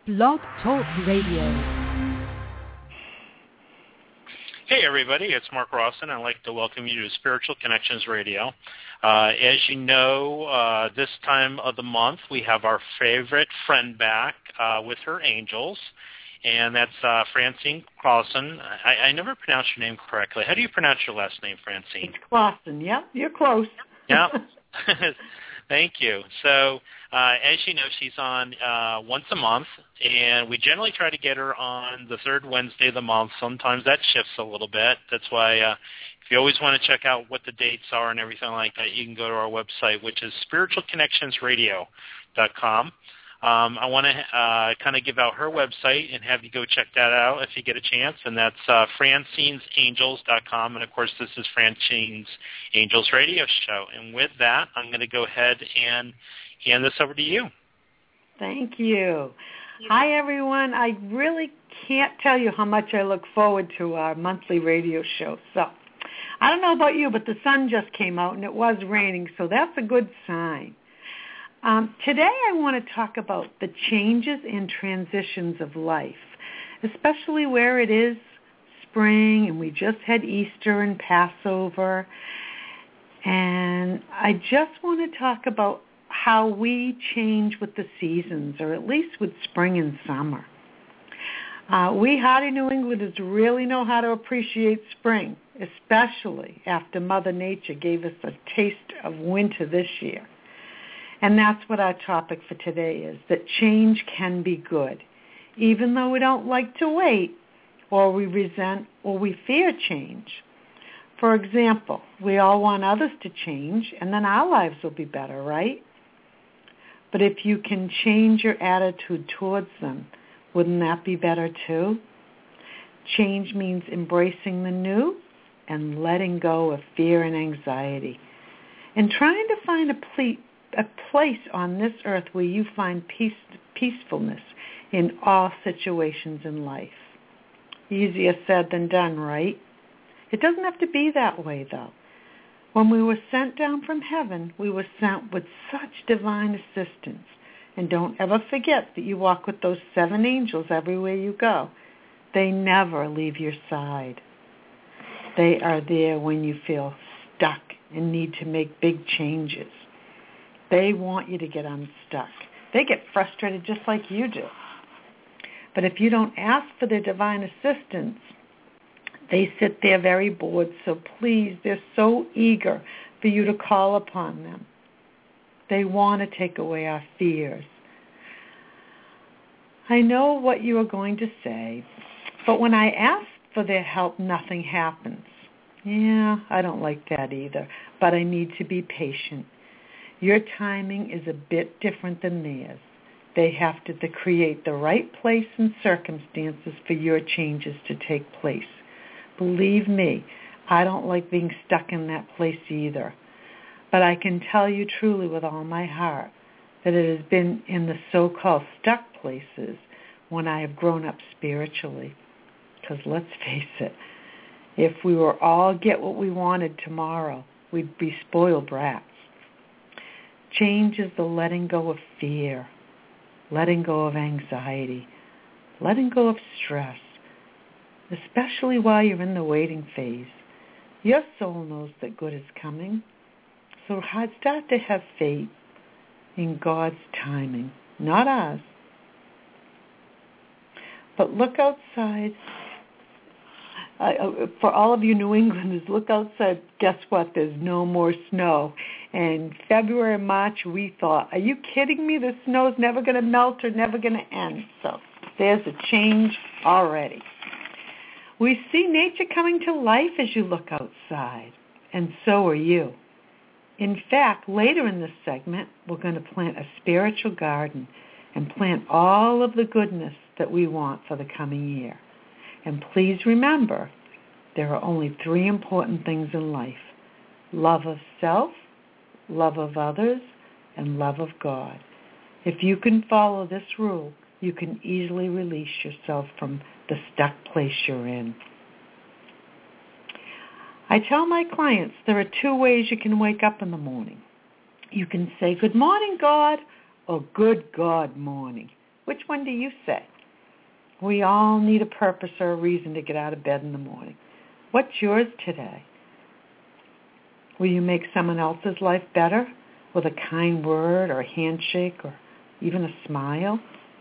Blog Talk Radio. Hey everybody, it's Mark Rawson. I'd like to welcome you to Spiritual Connections Radio. As you know, this time of the month we have our favorite friend back with her angels, and that's Francine Clausen. I never pronounced your name correctly. How do you pronounce your last name, Francine? It's Clausen, yep, you're close. Yeah. Thank you. So, as you know, she's on once a month, and we generally try to get her on the third Wednesday of the month. Sometimes that shifts a little bit. That's why if you always want to check out what the dates are and everything like that, you can go to our website, which is spiritualconnectionsradio.com. I want to kind of give out her website and have you go check that out if you get a chance, and that's francinesangels.com. And, of course, this is Francine's Angels Radio Show. And with that, I'm going to go ahead and hand this over to you. Thank you. Hi, everyone. I really can't tell you how much I look forward to our monthly radio show. So I don't know about you, but the sun just came out, and it was raining, so that's a good sign. Today I want to talk about the changes and transitions of life, especially where it is spring and we just had Easter and Passover. And I just want to talk about how we change with the seasons, or at least with spring and summer. We hardy New Englanders really know how to appreciate spring, especially after Mother Nature gave us a taste of winter this year. And that's what our topic for today is, that change can be good, even though we don't like to wait, or we resent, or we fear change. For example, we all want others to change, and then our lives will be better, right? But if you can change your attitude towards them, wouldn't that be better too? Change means embracing the new and letting go of fear and anxiety, and trying to find a place on this earth where you find peacefulness in all situations in life. Easier said than done, right? It doesn't have to be that way, though. When we were sent down from heaven, we were sent with such divine assistance. And don't ever forget that you walk with those 7 angels everywhere you go. They never leave your side. They are there when you feel stuck and need to make big changes. They want you to get unstuck. They get frustrated just like you do. But if you don't ask for their divine assistance, they sit there very bored. So please, they're so eager for you to call upon them. They want to take away our fears. I know what you are going to say, but when I ask for their help, nothing happens. Yeah, I don't like that either, but I need to be patient. Your timing is a bit different than theirs. They have to create the right place and circumstances for your changes to take place. Believe me, I don't like being stuck in that place either. But I can tell you truly with all my heart that it has been in the so-called stuck places when I have grown up spiritually. Because let's face it, if we were all get what we wanted tomorrow, we'd be spoiled brats. Change is the letting go of fear, letting go of anxiety, letting go of stress, especially while you're in the waiting phase. Your soul knows that good is coming, so start to have faith in God's timing, not ours. But look outside. For all of you New Englanders, look outside. Guess what? There's no more snow. And February and March, we thought, are you kidding me? The snow's never going to melt or never going to end. So there's a change already. We see nature coming to life as you look outside, and so are you. In fact, later in this segment, we're going to plant a spiritual garden and plant all of the goodness that we want for the coming year. And please remember, there are only 3 important things in life: love of self, love of others, and love of God. If you can follow this rule, you can easily release yourself from the stuck place you're in. I tell my clients there are 2 ways you can wake up in the morning. You can say, "Good morning, God," or "Good God morning." Which one do you say? We all need a purpose or a reason to get out of bed in the morning. What's yours today? Will you make someone else's life better with a kind word or a handshake or even a smile?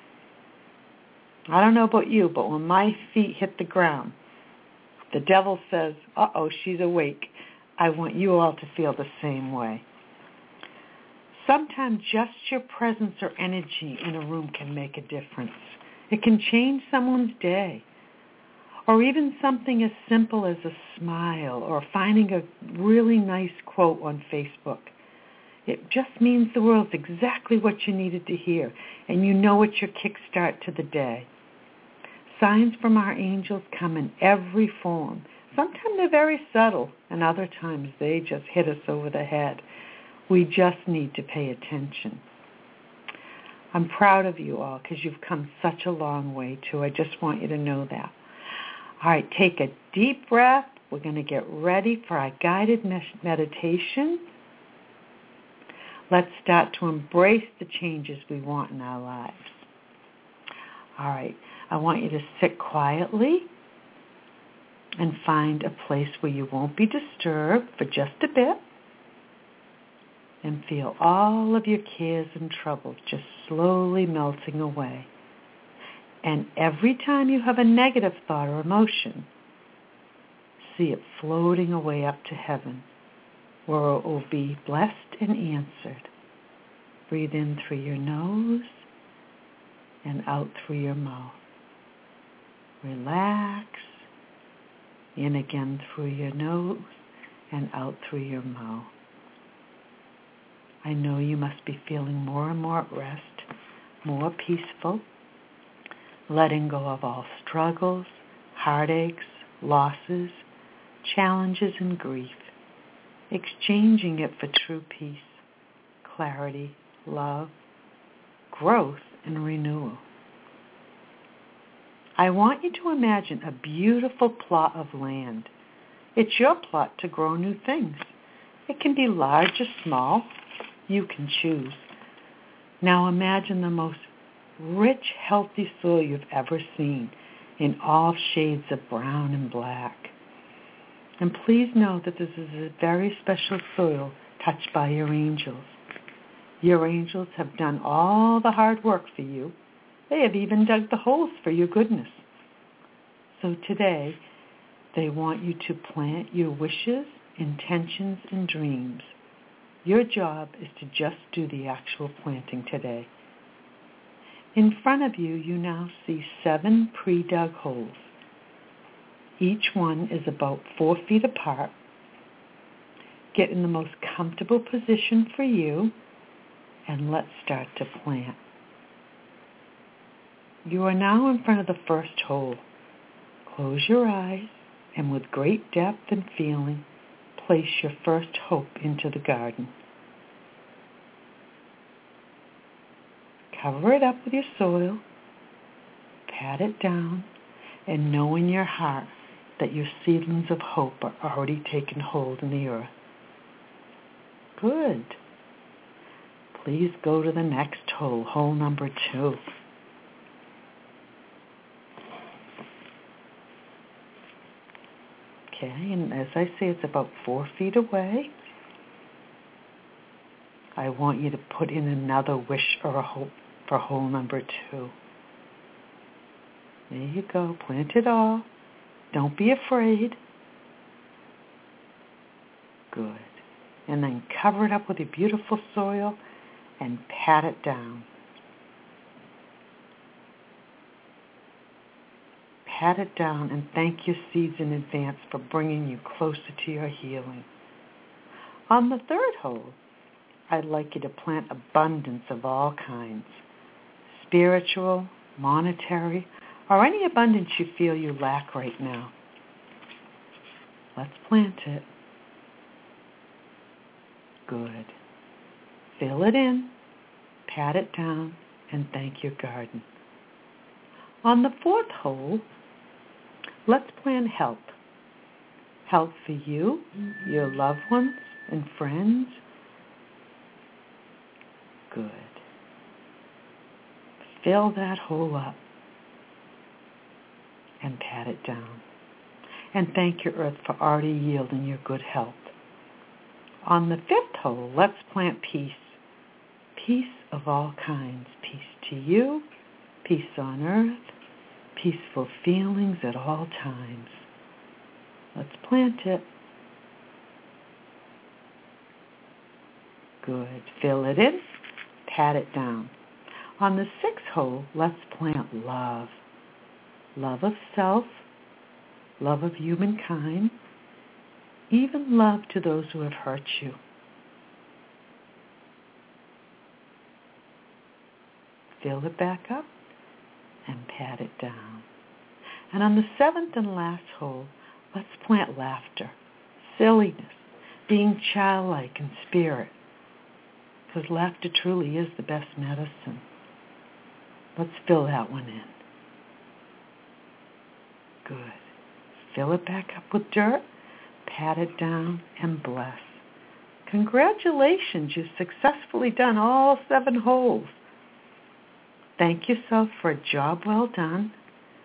I don't know about you, but when my feet hit the ground, the devil says, uh-oh, she's awake. I want you all to feel the same way. Sometimes just your presence or energy in a room can make a difference. It can change someone's day. Or even something as simple as a smile or finding a really nice quote on Facebook. It just means the world's exactly what you needed to hear, and you know it's your kickstart to the day. Signs from our angels come in every form. Sometimes they're very subtle, and other times they just hit us over the head. We just need to pay attention. I'm proud of you all because you've come such a long way, too. I just want you to know that. All right, take a deep breath. We're going to get ready for our guided meditation. Let's start to embrace the changes we want in our lives. All right, I want you to sit quietly and find a place where you won't be disturbed for just a bit. And feel all of your cares and troubles just slowly melting away. And every time you have a negative thought or emotion, see it floating away up to heaven, where it will be blessed and answered. Breathe in through your nose and out through your mouth. Relax. In again through your nose and out through your mouth. I know you must be feeling more and more at rest, more peaceful, letting go of all struggles, heartaches, losses, challenges, and grief, exchanging it for true peace, clarity, love, growth, and renewal. I want you to imagine a beautiful plot of land. It's your plot to grow new things. It can be large or small. You can choose. Now imagine the most rich, healthy soil you've ever seen in all shades of brown and black. And please know that this is a very special soil touched by your angels. Your angels have done all the hard work for you. They have even dug the holes for your goodness. So today, they want you to plant your wishes, intentions, and dreams. Your job is to just do the actual planting today. In front of you, you now see 7 pre-dug holes. Each one is about 4 feet apart. Get in the most comfortable position for you, and let's start to plant. You are now in front of the first hole. Close your eyes, and with great depth and feeling, place your first hope into the garden. Cover it up with your soil, pat it down, and know in your heart that your seedlings of hope are already taking hold in the earth. Good. Please go to the next hole, hole number 2. Okay, and as I say, it's about 4 feet away. I want you to put in another wish or a hope for hole number 2. There you go. Plant it all. Don't be afraid. Good. And then cover it up with your beautiful soil and pat it down. Pat it down and thank your seeds in advance for bringing you closer to your healing. On the third hole, I'd like you to plant abundance of all kinds. Spiritual, monetary, or any abundance you feel you lack right now. Let's plant it. Good. Fill it in, pat it down, and thank your garden. On the fourth hole, let's plant health. Health for you, your loved ones, and friends. Good. Fill that hole up and pat it down. And thank your earth for already yielding your good health. On the fifth hole, let's plant peace. Peace of all kinds. Peace to you, peace on earth, peaceful feelings at all times. Let's plant it. Good. Fill it in, pat it down. On the sixth hole, let's plant love. Love of self, love of humankind, even love to those who have hurt you. Fill it back up and pat it down. And on the seventh and last hole, let's plant laughter, silliness, being childlike in spirit, because laughter truly is the best medicine. Let's fill that one in. Good. Fill it back up with dirt, pat it down, and bless. Congratulations, you've successfully done all 7 holes. Thank yourself for a job well done.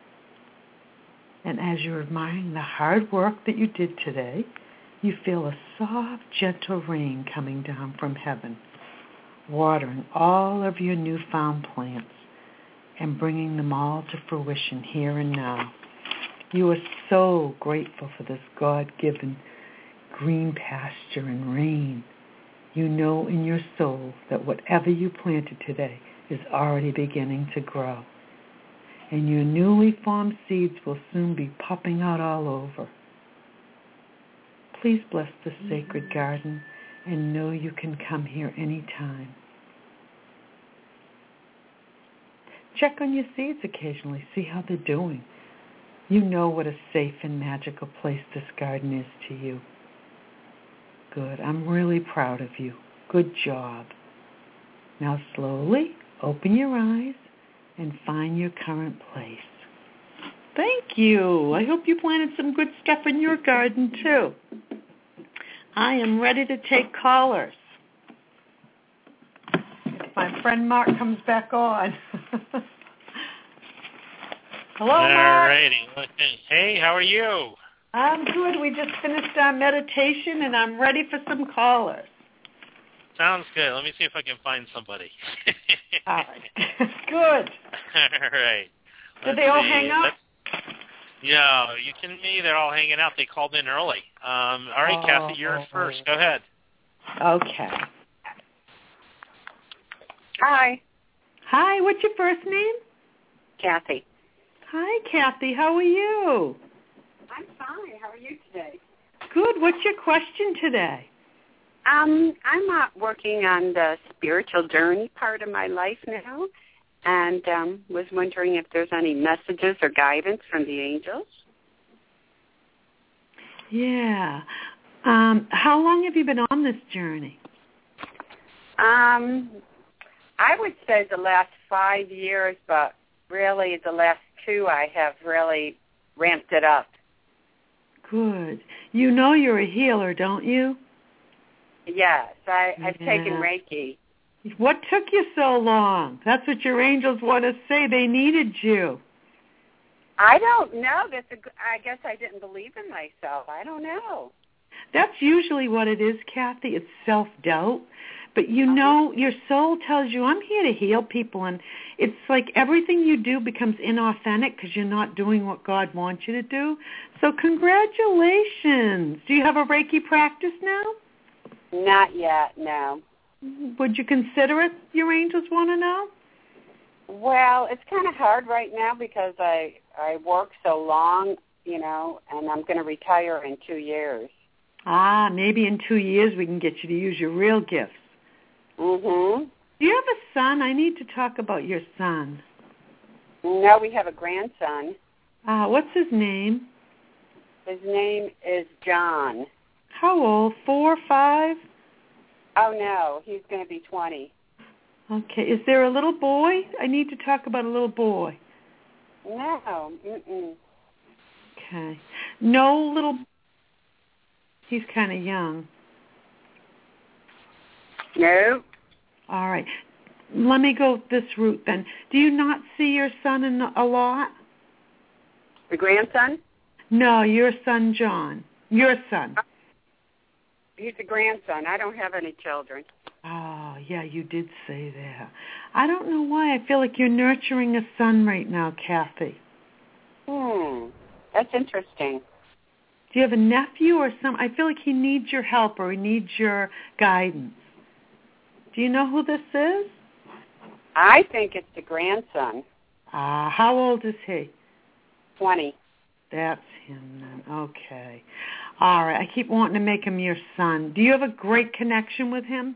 And as you're admiring the hard work that you did today, you feel a soft, gentle rain coming down from heaven, watering all of your newfound plants and bringing them all to fruition here and now. You are so grateful for this God-given green pasture and rain. You know in your soul that whatever you planted today is already beginning to grow. And your newly formed seeds will soon be popping out all over. Please bless this sacred garden and know you can come here anytime. Check on your seeds occasionally, see how they're doing. You know what a safe and magical place this garden is to you. Good. I'm really proud of you. Good job. Now slowly open your eyes and find your current place. Thank you. I hope you planted some good stuff in your garden too. I am ready to take callers. If my friend Mark comes back on. Hello, Mark. All righty. Hey, how are you? I'm good. We just finished our meditation, and I'm ready for some callers. Sounds good. Let me see if I can find somebody. All right. Good. All right. Did they all hang out? Yeah, you can see they're all hanging out. They called in early. All right, Kathy, you're first. Go ahead. Okay. Hi. Hi, what's your first name? Kathy. Hi, Kathy. How are you? I'm fine. How are you today? Good. What's your question today? I'm working on the spiritual journey part of my life now, and was wondering if there's any messages or guidance from the angels. Yeah. How long have you been on this journey? I would say the last 5 years, but really the last 2 I have really ramped it up. Good. You know you're a healer, don't you? Yes, I've taken Reiki. What took you so long? That's what your angels want to say. They needed you. I don't know. I guess I didn't believe in myself. I don't know. That's usually what it is, Kathy. It's self-doubt. But you know, your soul tells you, I'm here to heal people. And it's like everything you do becomes inauthentic because you're not doing what God wants you to do. So congratulations. Do you have a Reiki practice now? Not yet, no. Would you consider it, your angels want to know? Well, it's kind of hard right now because I work so long, and I'm going to retire in 2 years. Maybe in 2 years we can get you to use your real gifts. Mm-hmm. Do you have a son? I need to talk about your son. No, we have a grandson. What's his name? His name is John. How old? 4 or 5? Oh, no, he's going to be 20. Okay. Is there a little boy? I need to talk about a little boy. No. Mm-mm. Okay. No little... He's kind of young. No. All right. let me go this route then. Do you not see your son a lot? The grandson? No, your son, John. Your son. He's a grandson. I don't have any children. Oh, yeah, you did say that. I don't know why. I feel like you're nurturing a son right now, Kathy. That's interesting. Do you have a nephew or something? I feel like he needs your help or he needs your guidance. Do you know who this is? I think it's the grandson. How old is he? 20. That's him then. Okay. All right. I keep wanting to make him your son. Do you have a great connection with him?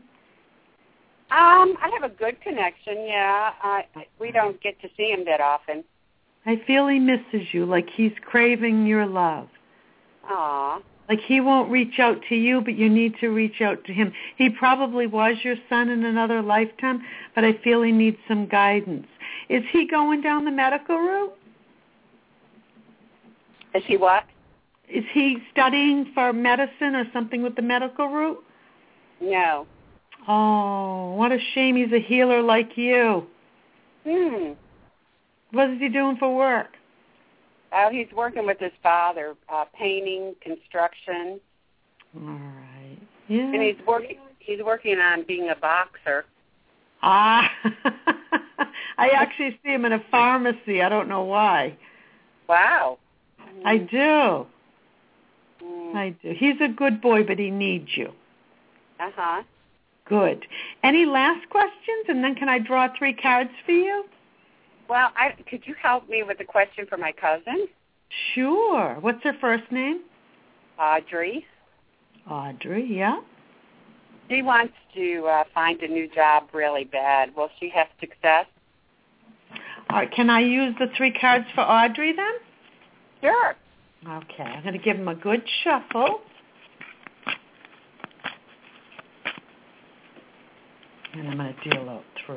I have a good connection, yeah. We don't get to see him that often. I feel he misses you, like he's craving your love. Aw. Like he won't reach out to you, but you need to reach out to him. He probably was your son in another lifetime, but I feel he needs some guidance. Is he going down the medical route? Is he what? Is he studying for medicine or something with the medical route? No. Oh, what a shame. He's a healer like you. What is he doing for work? He's working with his father, painting, construction. All right. Yeah. And he's working on being a boxer. I actually see him in a pharmacy. I don't know why. Wow. I do. I do. He's a good boy, but he needs you. Uh-huh. Good. Any last questions? And then can I draw 3 cards for you? Well, could you help me with a question for my cousin? Sure. What's her first name? Audrey. Audrey, yeah. She wants to find a new job really bad. Will she have success? All right. Can I use the 3 cards for Audrey then? Sure. Okay. I'm going to give him a good shuffle. And I'm going to deal out 3.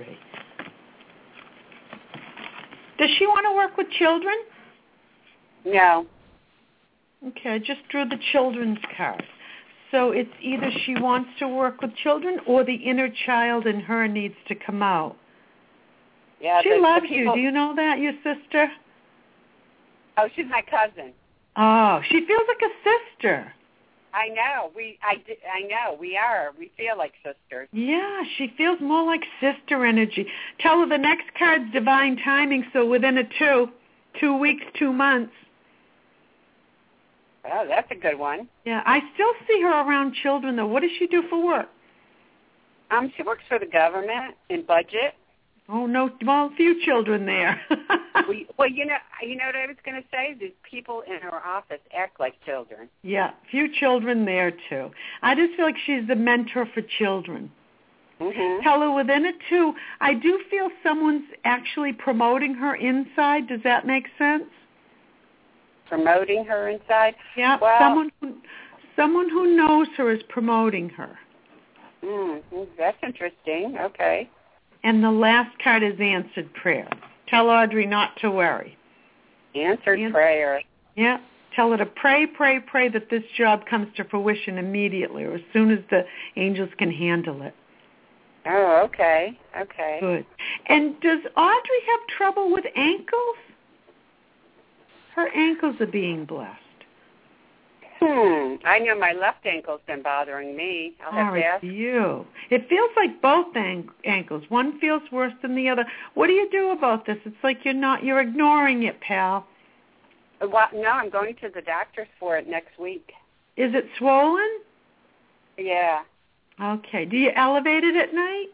Does she want to work with children? No. Okay, I just drew the children's card. So it's either she wants to work with children or the inner child in her needs to come out. Yeah, she loves you. Do you know that, your sister? Oh, she's my cousin. Oh, she feels like a sister. I know. I know. We are. We feel like sisters. Yeah, she feels more like sister energy. Tell her the next card's divine timing, so within 2 weeks, 2 months. Oh, that's a good one. Yeah, I still see her around children, though. What does she do for work? She works for the government in budget. Oh, no. Well, a few children there. Well, you know what I was going to say? These people in her office act like children. Yeah, few children there, too. I just feel like she's the mentor for children. Mm-hmm. Tell her within 2, I do feel someone's actually promoting her inside. Does that make sense? Promoting her inside? Yeah, well, someone who knows her is promoting her. That's interesting. Okay. And the last card is answered prayer. Tell Audrey not to worry. Answered prayer. Yeah. Tell her to pray that this job comes to fruition immediately or as soon as the angels can handle it. Oh, okay. Okay. Good. And does Audrey have trouble with ankles? Her ankles are being blessed. I know my left ankle's been bothering me. I'll have to ask you. It feels like both ankles. One feels worse than the other. What do you do about this? It's like you're ignoring it, pal. Well, no, I'm going to the doctor's for it next week. Is it swollen? Yeah. Okay. Do you elevate it at night?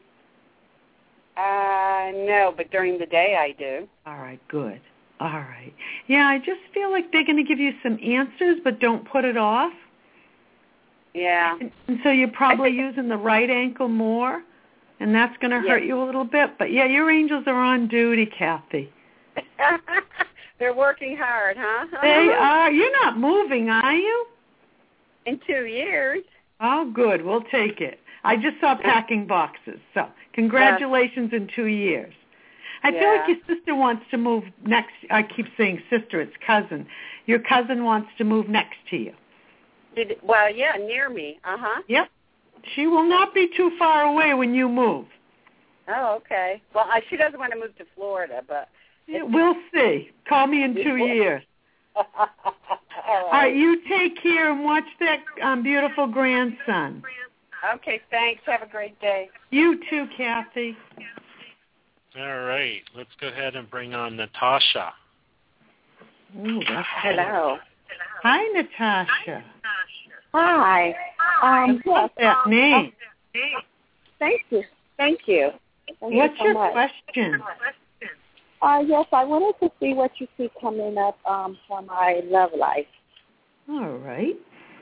No, but during the day I do. All right, good. All right. Yeah, I just feel like they're going to give you some answers, but don't put it off. Yeah. And so you're probably using the right ankle more, and that's going to hurt you a little bit. But, yeah, your angels are on duty, Kathy. They're working hard, huh? They are. You're not moving, are you? In 2 years. Oh, good. We'll take it. I just saw packing boxes. So congratulations in 2 years. I feel like your sister wants to move next. I keep saying sister. It's cousin. Your cousin wants to move next to you. Well, yeah, near me. Uh-huh. Yep. She will not be too far away when you move. Oh, okay. Well, she doesn't want to move to Florida, but... We'll see. Call me in 2 years. All All right, you take care and watch that beautiful grandson. Okay, thanks. Have a great day. You too, Kathy. All right, let's go ahead and bring on Natasha. Ooh, Hello. Hi, Natasha. Hi. What's that name? Thank you. Thank you. What's your question? Yes, I wanted to see what you see coming up for my love life. All right.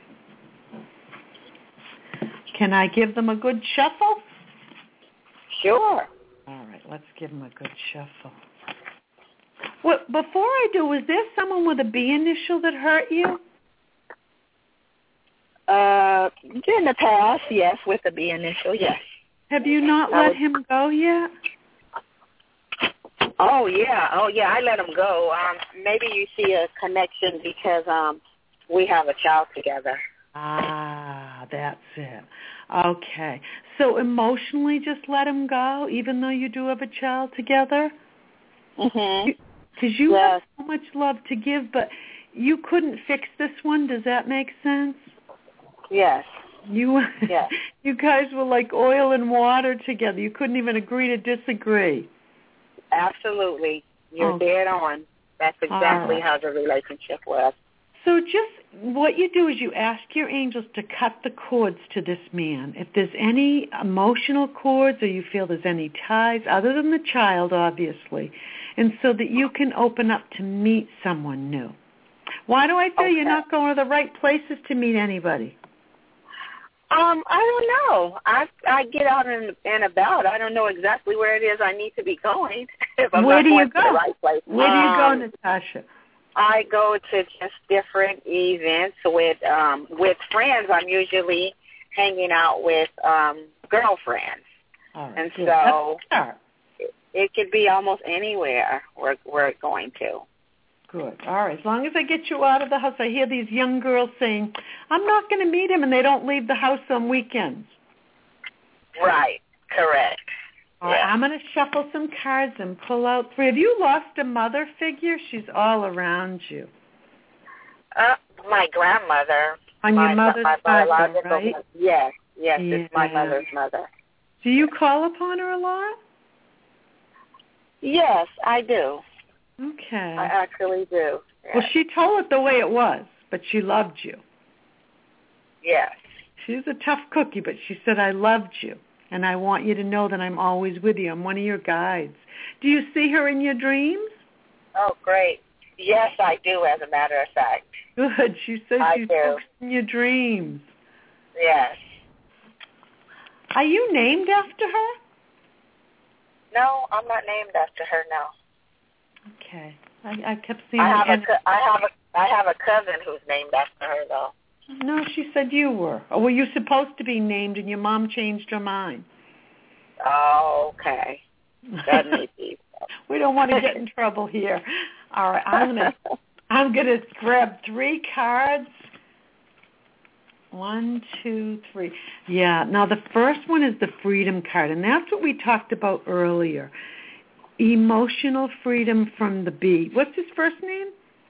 Can I give them a good shuffle? Sure. All right, let's give them a good shuffle. Well, before I do, was there someone with a B initial that hurt you? In the past, yes, with the B initial, yes. Have you not let him go yet? Oh yeah, I let him go. Maybe you see a connection because we have a child together. Ah, that's it. Okay. So emotionally just let him go, even though you do have a child together? Mhm. Because you have so much love to give, but you couldn't fix this one. Does that make sense? Yes. You guys were like oil and water together. You couldn't even agree to disagree. Absolutely. You're dead on. That's exactly how the relationship was. So just what you do is you ask your angels to cut the cords to this man. If there's any emotional cords or you feel there's any ties, other than the child, obviously, and so that you can open up to meet someone new. Why do I feel you're not going to the right places to meet anybody? I don't know. I get out and about. I don't know exactly where it is I need to be going. If I'm Where not do you going go? to the right place. Where do you go, Natasha? I go to just different events with friends. I'm usually hanging out with girlfriends, and good. so it could be almost anywhere we're going to. Good. All right. As long as I get you out of the house, I hear these young girls saying, I'm not going to meet him, and they don't leave the house on weekends. Right. Correct. All right. I'm going to shuffle some cards and pull out 3. Have you lost a mother figure? She's all around you. My grandmother. On your mother's side, right? Yes. It's my mother's mother. Do you call upon her a lot? Yes, I do. Okay. I actually do. Yes. Well, she told it the way it was, but she loved you. Yes. She's a tough cookie, but she said, I loved you, and I want you to know that I'm always with you. I'm one of your guides. Do you see her in your dreams? Oh, great. Yes, I do, as a matter of fact. Good. She says she talks in your dreams. Yes. Are you named after her? No, I'm not named after her, no. Okay. I kept seeing I have a cousin who's named after her, though. No, she said you were. Or were you supposed to be named and your mom changed her mind? Oh, okay. That may be. We don't want to get in trouble here. All right, I'm gonna grab 3 cards. 1, 2, 3. Yeah. Now the first one is the freedom card, and that's what we talked about earlier. Emotional freedom from the B. What's his first name?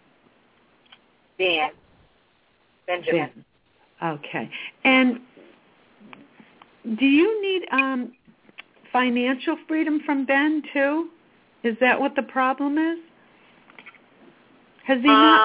Benjamin. Ben. Okay. And do you need financial freedom from Ben too? Is that what the problem is? Has he not?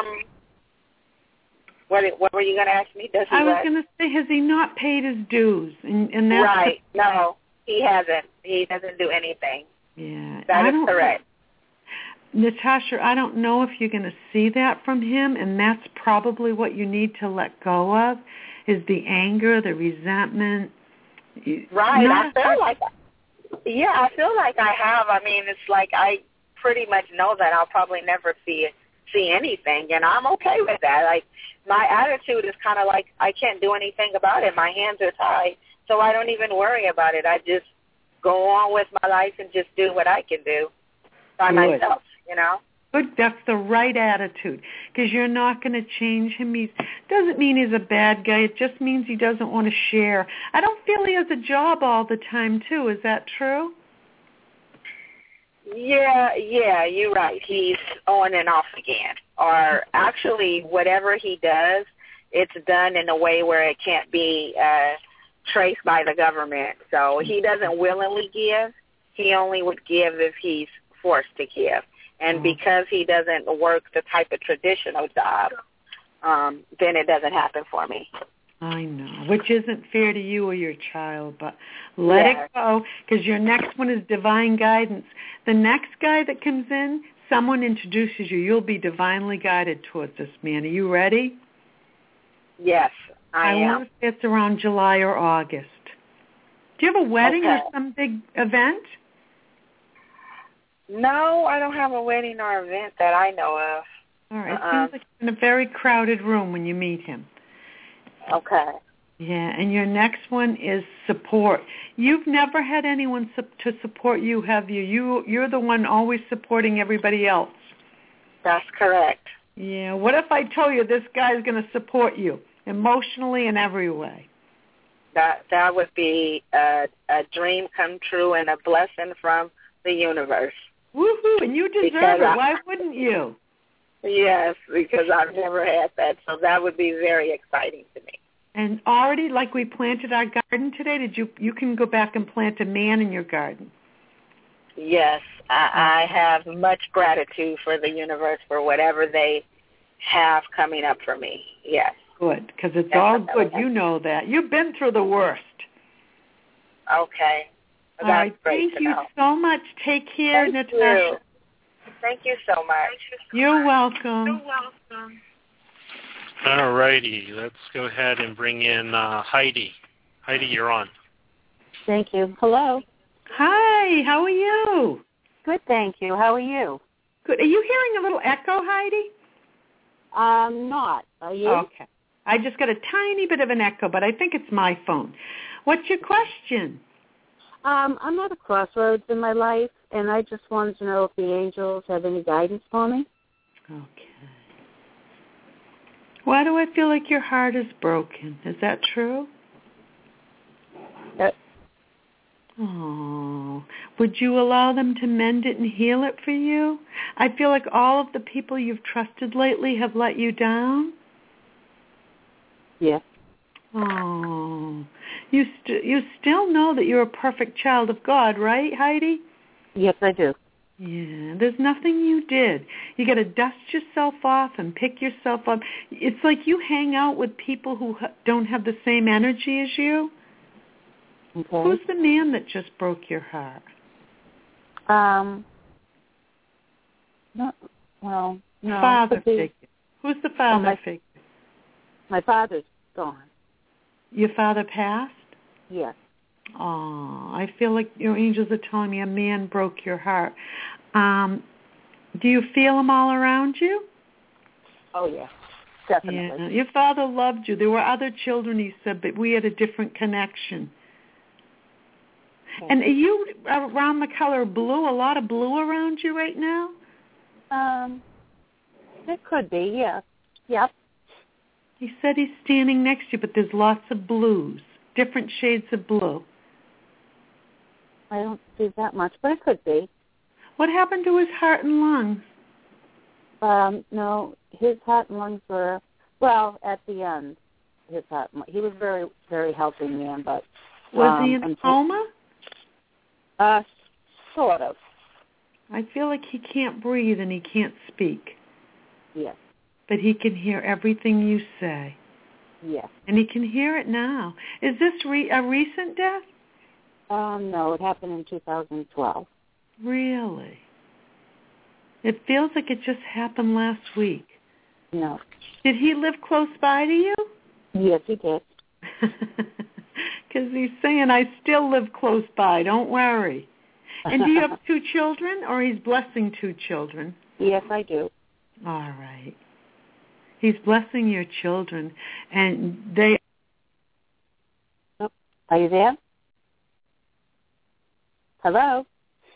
What were you going to ask me? I was going to say, has he not paid his dues? And that's right. No, he hasn't. He doesn't do anything. Yeah. That is correct. Natasha, I don't know if you're going to see that from him, and that's probably what you need to let go of, is the anger, the resentment. Right. I feel like I have. I mean, it's like I pretty much know that I'll probably never see anything, and I'm okay with that. Like, my attitude is kind of like I can't do anything about it. My hands are tied, so I don't even worry about it. I just go on with my life and just do what I can do by myself, you know? Good. That's the right attitude, because you're not going to change him. Doesn't mean he's a bad guy. It just means he doesn't want to share. I don't feel he has a job all the time, too. Is that true? Yeah, you're right. He's on and off again. Or actually, whatever he does, it's done in a way where it can't be traced by the government. So he doesn't willingly give. He only would give if he's forced to give. And because he doesn't work the type of traditional job, then it doesn't happen for me. I know, which isn't fair to you or your child, but let it go, because your next one is divine guidance. The next guy that comes in, someone introduces you. You'll be divinely guided towards this man. Are you ready? Yes, I am. I want to say it's around July or August. Do you have a wedding or some big event? No, I don't have a wedding or event that I know of. All right. It seems like you're in a very crowded room when you meet him. Okay. Yeah, and your next one is support. You've never had anyone to support you, have you? You're the one always supporting everybody else. That's correct. Yeah. What if I told you this guy's going to support you emotionally in every way? That would be a dream come true and a blessing from the universe. Woohoo! And you deserve it. Why wouldn't you? Yes, because I've never had that, so that would be very exciting to me. And already, like we planted our garden today, you can go back and plant a man in your garden? Yes, I have much gratitude for the universe for whatever they have coming up for me. Yes. Good, because it's all good. You know that. You've been through the worst. Okay. All right. Thank you so much. Take care, Natasha. Thank you so much. You're welcome. You're welcome. All righty. Let's go ahead and bring in Heidi. Heidi, you're on. Thank you. Hello. Hi. How are you? Good, thank you. How are you? Good. Are you hearing a little echo, Heidi? Not. Are you? Okay. I just got a tiny bit of an echo, but I think it's my phone. What's your question? I'm at a crossroads in my life, and I just wanted to know if the angels have any guidance for me. Okay. Why do I feel like your heart is broken? Is that true? Oh, would you allow them to mend it and heal it for you? I feel like all of the people you've trusted lately have let you down. Yes. Oh, you still know that you're a perfect child of God, right, Heidi? Yes, I do. Yeah, there's nothing you did. You got to dust yourself off and pick yourself up. It's like you hang out with people who don't have the same energy as you. Okay. Who's the man that just broke your heart? No. Father figure. Who's the father figure? My father's gone. Your father passed? Yes. Oh, I feel like your angels are telling me a man broke your heart. Do you feel them all around you? Oh, yeah, definitely. Yeah. Your father loved you. There were other children, he said, but we had a different connection. Okay. And are you around the color blue? A lot of blue around you right now? It could be, yeah. Yep. He said he's standing next to you, but there's lots of blues, different shades of blue. I don't see that much, but it could be. What happened to his heart and lungs? No, his heart and lungs were, well, at the end, his heart. He was very, very healthy man, but... Was he in a coma? Sort of. I feel like he can't breathe and he can't speak. Yes. But he can hear everything you say. Yes. And he can hear it now. Is this a recent death? No, it happened in 2012. Really? It feels like it just happened last week. No. Did he live close by to you? Yes, he did. Because he's saying, I still live close by, don't worry. And do you have 2 children, or he's blessing 2 children? Yes, I do. All right. He's blessing your children, and they... Oh, are you there? Hello?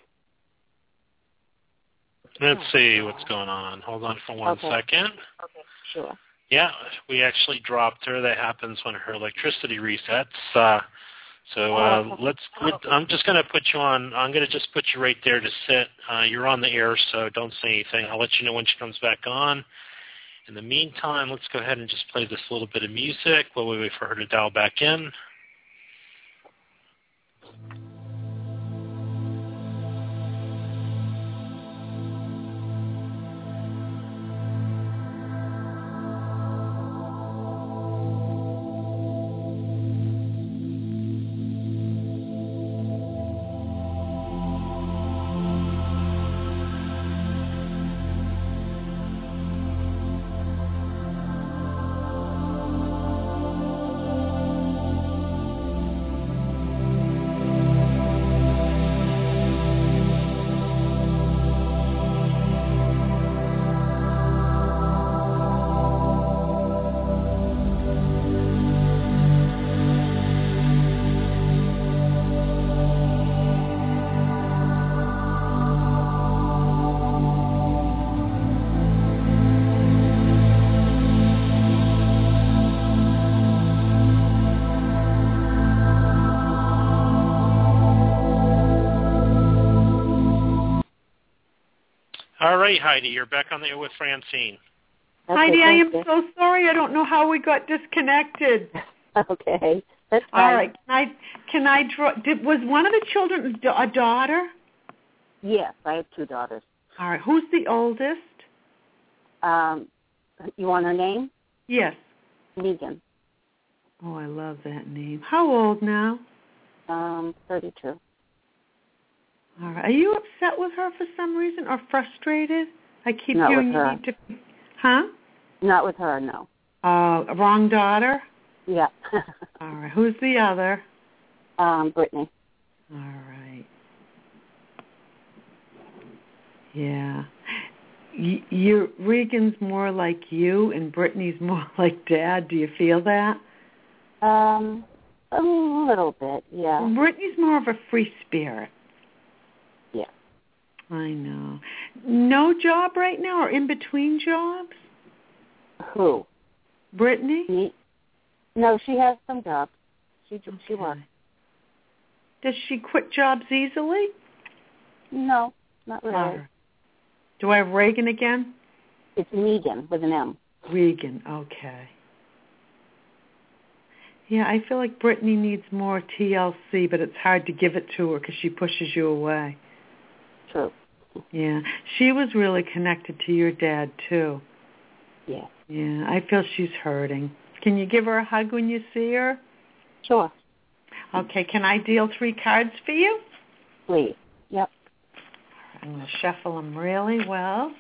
Let's see what's going on. Hold on for one second. Okay, sure. Yeah, we actually dropped her. That happens when her electricity resets. So I'm just going to put you on. I'm going to just put you right there to sit. You're on the air, so don't say anything. I'll let you know when she comes back on. In the meantime, let's go ahead and just play this little bit of music while we wait for her to dial back in. All right, Heidi, you're back on the air with Francine. Okay, Heidi, I am so sorry. I don't know how we got disconnected. Okay, that's fine. All right. Can I draw? Was one of the children a daughter? Yes, I have 2 daughters. All right. Who's the oldest? You want her name? Yes. Megan. Oh, I love that name. How old now? 32. All right. Are you upset with her for some reason or frustrated? I keep Not hearing with you her. need to. Huh? Not with her, no. Wrong daughter? Yeah. All right. Who's the other? Brittany. All right. Yeah. Regan's more like you and Brittany's more like Dad. Do you feel that? A little bit, yeah. Well, Brittany's more of a free spirit. Yeah. I know. No job right now or in between jobs? Who? Brittany? Me? No, she has some jobs. She works. Does she quit jobs easily? No, not really. Right. Do I have Reagan again? It's Megan with an M. Regan, okay. Yeah, I feel like Brittany needs more TLC, but it's hard to give it to her because she pushes you away. True. Yeah, she was really connected to your dad, too. Yeah. Yeah, I feel she's hurting. Can you give her a hug when you see her? Sure. Okay, can I deal 3 cards for you? Please. Yep. I'm going to shuffle them really well.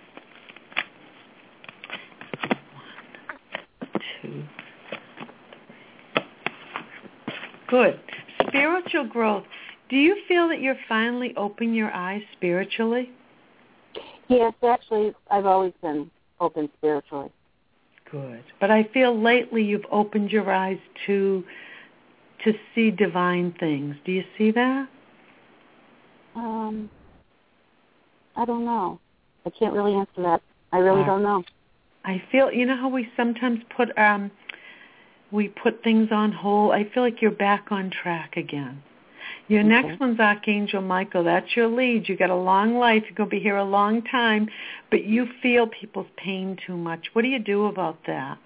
1, 2, 3. Good. Spiritual growth. Do you feel that you're finally opening your eyes spiritually? Yes, actually, I've always been open spiritually. Good. But I feel lately you've opened your eyes to see divine things. Do you see that? I don't know. I can't really answer that. I really don't know. I feel, you know how we sometimes put things on hold? I feel like you're back on track again. Your next one's Archangel Michael. That's your lead. You got a long life. You're going to be here a long time, but you feel people's pain too much. What do you do about that?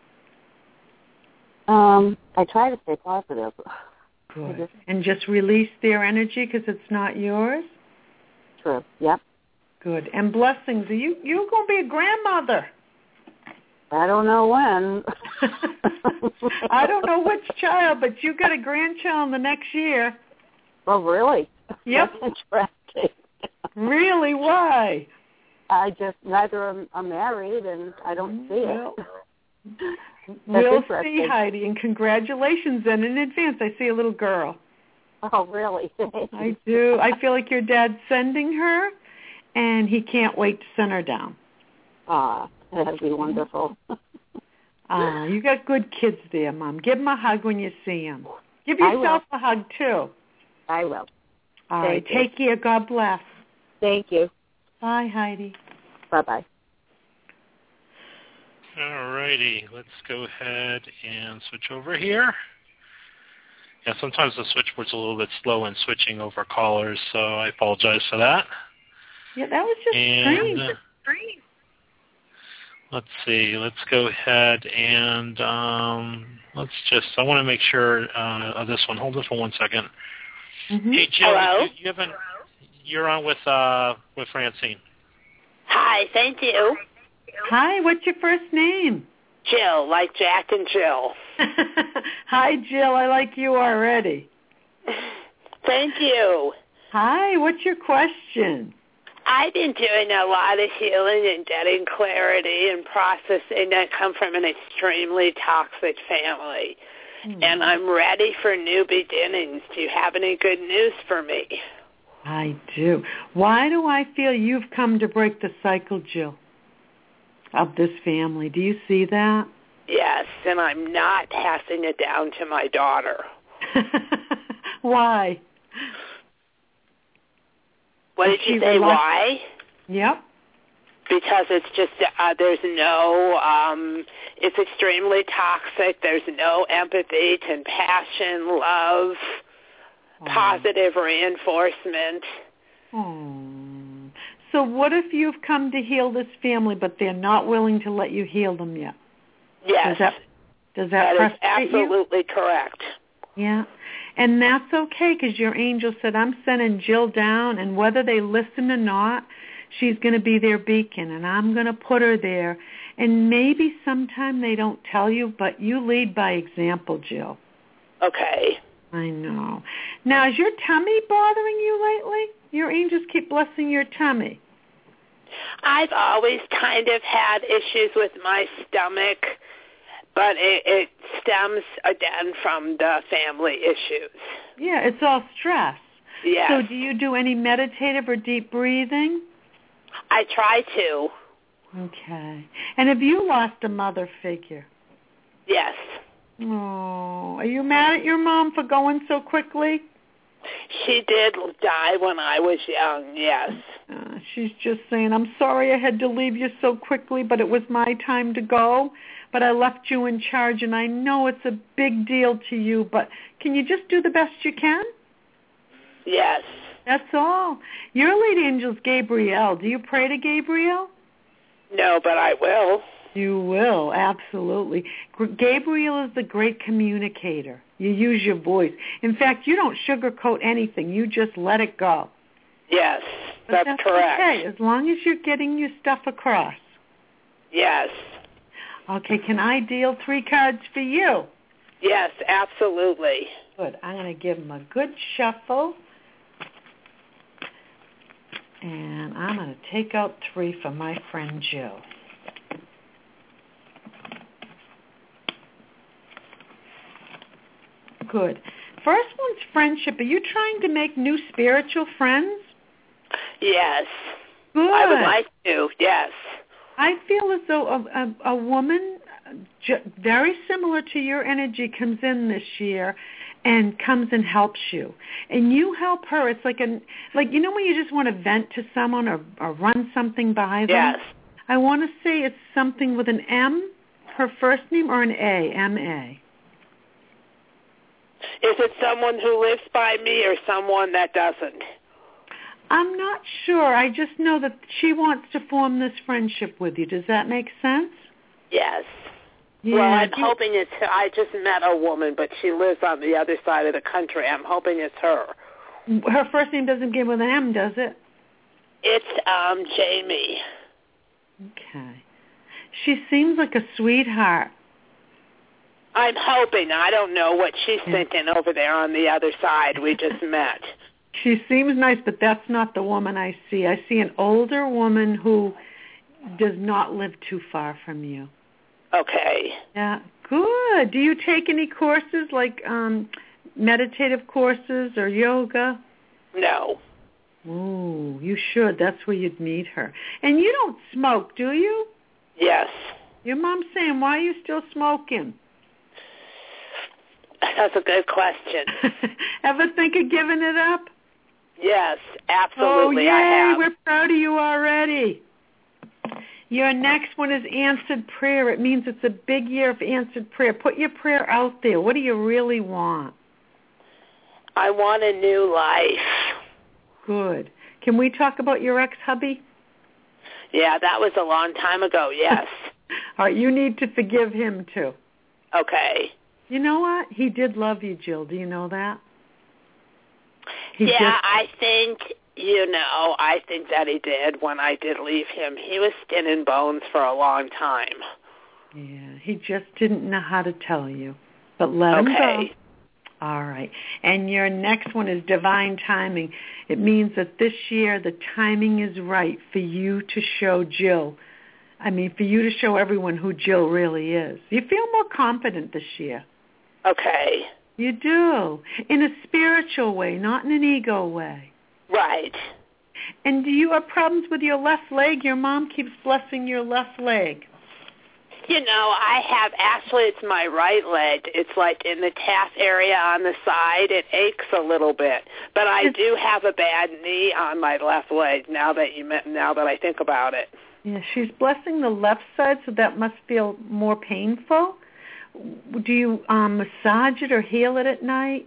I try to stay positive. Good. And just release their energy because it's not yours? True. Yep. Good. And blessings. You're going to be a grandmother. I don't know when. I don't know which child, but you got a grandchild in the next year. Oh, really? Yep. That's interesting. Really? Why? I just neither am married, and I don't see it. We'll see, Heidi, and congratulations then in advance. I see a little girl. Oh, really? I do. I feel like your dad's sending her, and he can't wait to send her down. That'd be wonderful. You got good kids there, Mom. Give them a hug when you see them. Give yourself a hug, too. I will. All right. Take care. God bless. Thank you. Bye, Heidi. Bye-bye. All righty. Let's go ahead and switch over here. Yeah, sometimes the switchboard's a little bit slow in switching over callers, so I apologize for that. Yeah, that was just strange. Let's see. Let's go ahead and I want to make sure of this one. Hold on for 1 second. Mm-hmm. Hey, Jill, Hello? you're on with Francine. Hi, thank you. Hi, what's your first name? Jill, like Jack and Jill. Hi, Jill. I like you already. Thank you. Hi, what's your question? I've been doing a lot of healing and getting clarity and processing. I come from an extremely toxic family, and I'm ready for new beginnings. Do you have any good news for me? I do. Why do I feel you've come to break the cycle, Jill, of this family? Do you see that? Yes, and I'm not passing it down to my daughter. Why? What did you say, why? Yep. Because it's just, there's no, it's extremely toxic. There's no empathy, compassion, love, positive reinforcement. So what if you've come to heal this family, but they're not willing to let you heal them yet? Yes. Does that That is frustrate absolutely you? correct. Yeah. And that's okay, because your angel said, I'm sending Jill down, and whether they listen or not, she's going to be their beacon, and I'm going to put her there. And maybe sometime they don't tell you, but you lead by example, Jill. Okay. I know. Now, is your tummy bothering you lately? Your angels keep blessing your tummy. I've always kind of had issues with my stomach, but it stems again from the family issues. Yeah, it's all stress. Yes. So do you do any meditative or deep breathing? I try to. Okay. And have you lost a mother figure? Yes. Oh, are you mad at your mom for going so quickly? She did die when I was young, yes. She's just saying, I'm sorry I had to leave you so quickly, but it was my time to go. But I left you in charge, and I know it's a big deal to you, but can you just do the best you can? Yes. That's all. Your lead angel's Gabriel. Do you pray to Gabriel? No, but I will. You will, absolutely. Gabriel is the great communicator. You use your voice. In fact, you don't sugarcoat anything. You just let it go. Yes, but that's correct. Okay, as long as you're getting your stuff across. Yes. Okay, can I deal 3 cards for you? Yes, absolutely. Good. I'm going to give them a good shuffle. And I'm going to take out 3 for my friend Jill. Good. First one's friendship. Are you trying to make new spiritual friends? Yes. Good. I would like to, yes. I feel as though a woman very similar to your energy comes in this year and comes and helps you. And you help her. It's like you know when you just want to vent to someone or run something by them? Yes. I want to say it's something with an M, her first name, or an A, M-A. Is it someone who lives by me or someone that doesn't? I'm not sure. I just know that she wants to form this friendship with you. Does that make sense? Yes. Yeah. Well, I'm hoping it's her. I just met a woman, but she lives on the other side of the country. I'm hoping it's her. Her first name doesn't begin with an M, does it? It's Jamie. Okay. She seems like a sweetheart. I'm hoping. I don't know what she's thinking over there on the other side. We just met. She seems nice, but that's not the woman I see. I see an older woman who does not live too far from you. Okay. Yeah, good. Do you take any courses like meditative courses or yoga? No. Ooh, you should. That's where you'd meet her. And you don't smoke, do you? Yes. Your mom's saying, why are you still smoking? That's a good question. Ever think of giving it up? Yes, absolutely. Oh, yay, I have. We're proud of you already. Your next one is answered prayer. It means it's a big year of answered prayer. Put your prayer out there. What do you really want? I want a new life. Good. Can we talk about your ex-hubby? Yeah, that was a long time ago, yes. All right, you need to forgive him, too. Okay. You know what? He did love you, Jill. Do you know that? I think, I think that he did when I did leave him. He was skin and bones for a long time. Yeah, he just didn't know how to tell you. But let him go. All right. And your next one is divine timing. It means that this year the timing is right for you to show Jill. For you to show everyone who Jill really is. You feel more confident this year. Okay. You do. In a spiritual way, not in an ego way. Right. And do you have problems with your left leg? Your mom keeps blessing your left leg. It's my right leg. It's like in the calf area on the side. It aches a little bit. But I do have a bad knee on my left leg now that I think about it. Yeah, she's blessing the left side, so that must feel more painful. Do you massage it or heal it at night?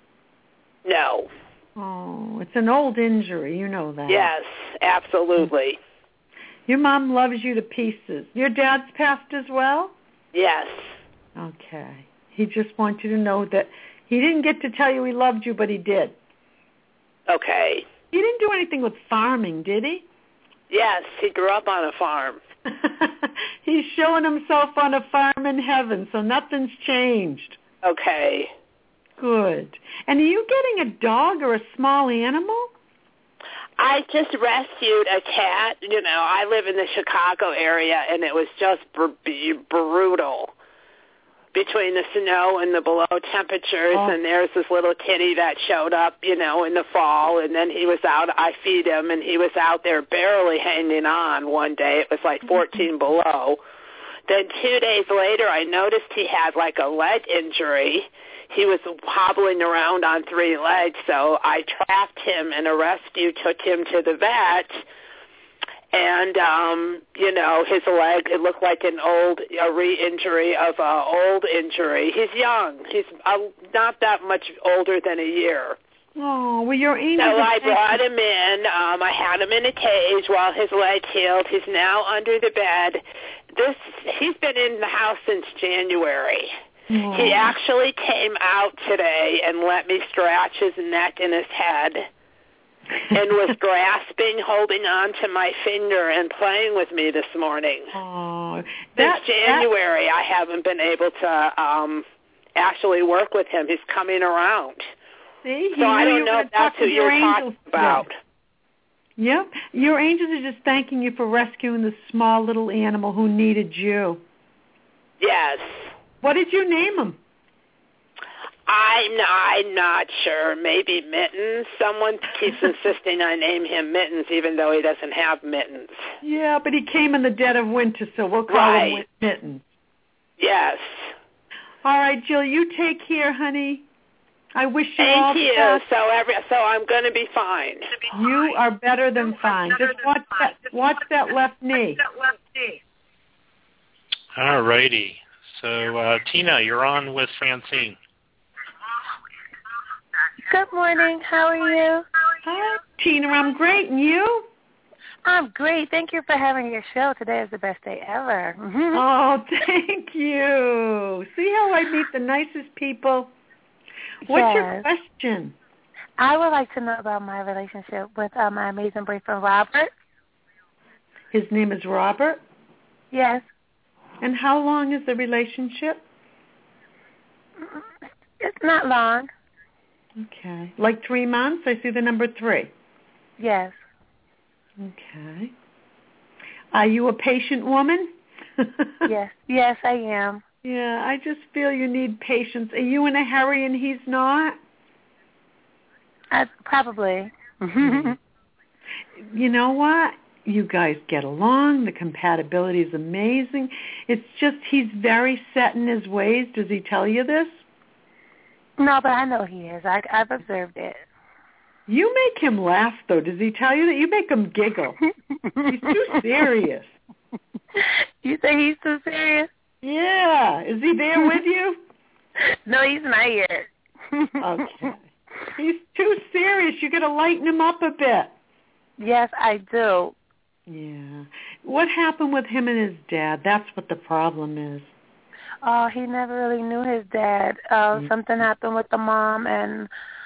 No. Oh, it's an old injury. You know that. Yes, absolutely. Your mom loves you to pieces. Your dad's passed as well? Yes. Okay. He just wants you to know that he didn't get to tell you he loved you, but he did. Okay. He didn't do anything with farming, did he? Yes, he grew up on a farm. He's showing himself on a farm in heaven, so nothing's changed. Okay. Good. And are you getting a dog or a small animal? I just rescued a cat. I live in the Chicago area, and it was just brutal between the snow and the below temperatures. Oh. And there's this little kitty that showed up, in the fall, and then he was out. I feed him, and he was out there barely hanging on one day. It was like 14 below. Then 2 days later, I noticed he had like a leg injury. He was hobbling around on 3 legs, so I trapped him, and a rescue took him to the vet. And, his leg, it looked like a re-injury of an old injury. He's young. He's not that much older than a year. Oh, well, your angel. So I brought him in. I had him in a cage while his leg healed. He's now under the bed. He's been in the house since January. Oh. He actually came out today and let me scratch his neck and his head and was grasping, holding on to my finger and playing with me this morning. Oh, since January, I haven't been able to actually work with him. He's coming around. See, so I don't know if that's who you're talking about. Yep. Your angels are just thanking you for rescuing this small little animal who needed you. Yes. What did you name him? I'm not sure. Maybe Mittens. Someone keeps insisting I name him Mittens even though he doesn't have mittens. Yeah, but he came in the dead of winter, so we'll call him Mittens. Yes. All right, Jill, you take care, honey. I wish you all the best. Thank you. So I'm going to be fine. You are better than fine. Just watch that left knee. All righty. So, Tina, you're on with Francine. Good morning. How are you? Hi, Tina. I'm great. And you? I'm great. Thank you for having your show. Today is the best day ever. Oh, thank you. See how I meet the nicest people? What's your question? I would like to know about my relationship with my amazing boyfriend, Robert. His name is Robert? Yes. And how long is the relationship? It's not long. Okay. Like 3 months? I see the number 3. Yes. Okay. Are you a patient woman? Yes, I am. Yeah, I just feel you need patience. Are you in a hurry and he's not? Probably. You know what? You guys get along. The compatibility is amazing. It's just he's very set in his ways. Does he tell you this? No, but I know he is. I've observed it. You make him laugh, though. Does he tell you that? You make him giggle. He's too serious. You say he's too serious? Yeah. Is he there with you? No, he's not here. Okay. He's too serious. You got to lighten him up a bit. Yes, I do. Yeah. What happened with him and his dad? That's what the problem is. Oh, he never really knew his dad. Something happened with the mom, and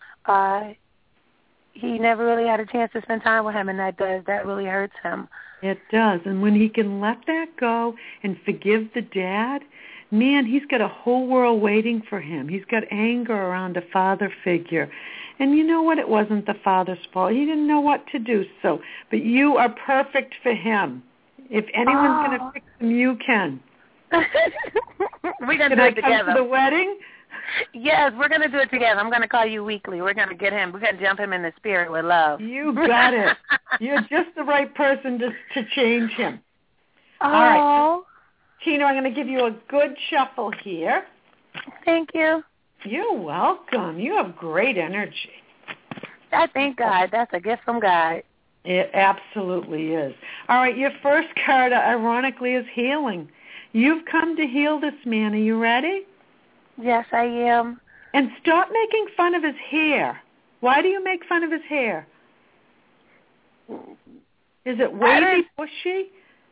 he never really had a chance to spend time with him, and that really hurts him. It does. And when he can let that go and forgive the dad, man, he's got a whole world waiting for him. He's got anger around a father figure. And you know what? It wasn't the father's fault. He didn't know what to do. But you are perfect for him. If anyone's going to fix him, you can. We're going to do it together. Can I come to the wedding? Yes, we're going to do it together. I'm going to call you weekly. We're going to get him. We're going to jump him in the spirit with love. You got it. You're just the right person to change him. Oh. All right. Tina, I'm going to give you a good shuffle here. Thank you. You're welcome. You have great energy. I thank God. That's a gift from God. It absolutely is. All right, your first card, ironically, is healing. You've come to heal this man. Are you ready? Yes, I am. And stop making fun of his hair. Why do you make fun of his hair? Is it wavy, bushy?